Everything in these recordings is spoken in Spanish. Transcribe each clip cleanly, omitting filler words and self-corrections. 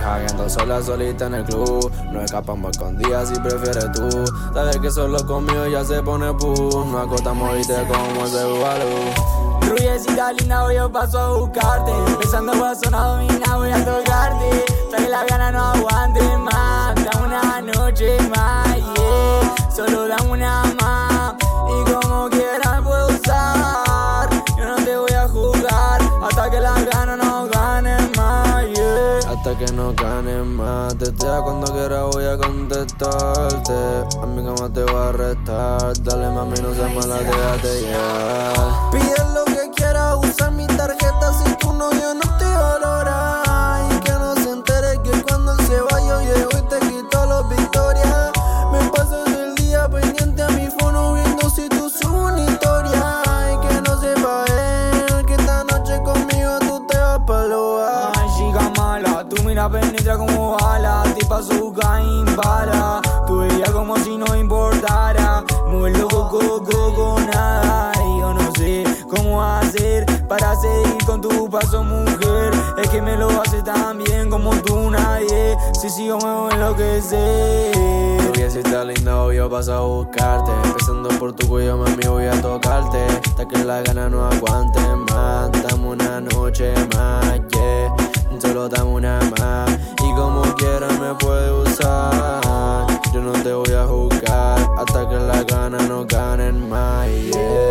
Haciendo sola, solita en el club. No escapamos escondidas si prefieres tú. Sabes que solo conmigo ya se pone push. No acostamos y te como ese bubalú. Rubiecita linda, hoy yo paso a buscarte. Empezando a sonar domina, voy a tocarte. Hasta que la gana no aguante más. Dame una noche más, yeah. Solo dame una más. Y como quieras puedo usar. Yo no te voy a jugar hasta que la gana no gane más, yeah. Hasta que no ganen más. Testea cuando quieras voy a contestarte. A mi cama te voy a arrestar. Dale mami, no seas mala, déjate llevar. Pide lo que quieras, usa mi tarjeta si tu novio no te valora. Y que no se entere que cuando él se va yo llego y te quito los victorias. Me pasas el día pendiente a mi fono viendo si tú subes una historia. Y que no sepa él que esta noche conmigo tú te vas pa' lo bar. Ay, chica mala, tu mira penetra como bala. Tipa azúcar imbala. Tu veías como si no importara. Muy loco, con nada. Y yo no sé cómo hacer para seguir con tu paso, mujer. Es que me lo hace tan bien como tú nadie. Si sigo me voy a enloquecer. Rubiecita linda, hoy yo paso a buscarte. Empezando por tu cuello, mami, voy a tocarte. Hasta que la gana no aguante más. Dame una noche más, yeah. Solo dame una más. Y como quieras me puedes usar. Yo no te voy a juzgar hasta que la gana no ganen más, yeah.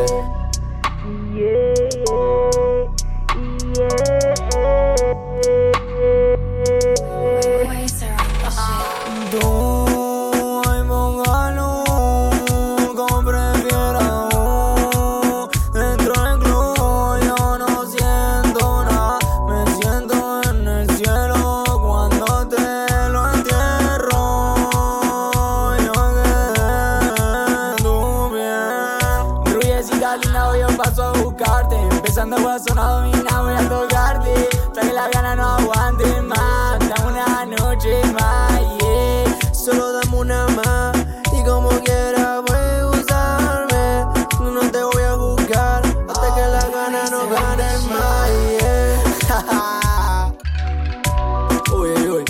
Tú, ay, póngalo como prefieras. Dentro del club yo no siento nada. Me siento en el cielo cuando te lo entierro. Yo quedé en tu piel. Rubiecita linda, hoy yo paso a buscarte. Empezando a sonar domina, voy a tocarte. Hasta que la gana no aguante más. Dame una noche más, yeah. Solo dame una más. Y como quieras puedes usarme. No te voy a juzgar hasta que la gana no gane más, yeah. Uy, uy.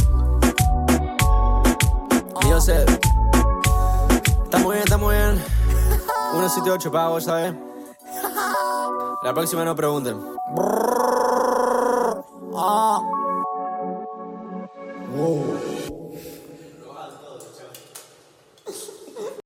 Y yo sé. Está muy bien, está muy bien. 178 pavos, ¿sabes? La próxima no pregunten. Wow.